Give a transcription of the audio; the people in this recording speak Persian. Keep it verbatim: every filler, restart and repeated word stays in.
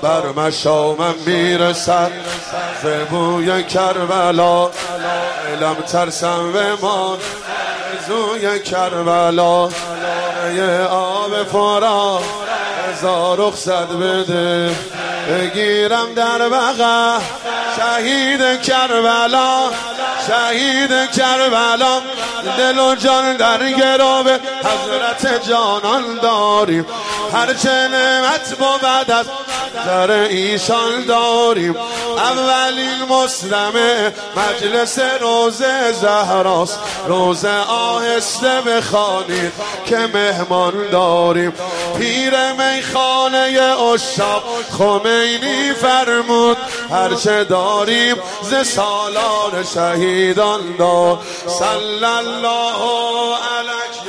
بر مشامم میرسد ز بوی کربلا، علم ترسم بمان زوی کربلا. یه آب فورا هزار رخصت بده، بگیرم در بقا شهید کربلا، شهید کربلا. دل و جان در گرو حضرت جانان داریم، هرچه نعمت بود از در ایشان داریم. اولین مسلمه مجلس روزه زهراست، روزه آهسته بخوانید که مهمان داریم. پیر میخانه عشاق خمینی فرمود، هرچه داریم ز سالار شهیدان دار. صلی الله علیه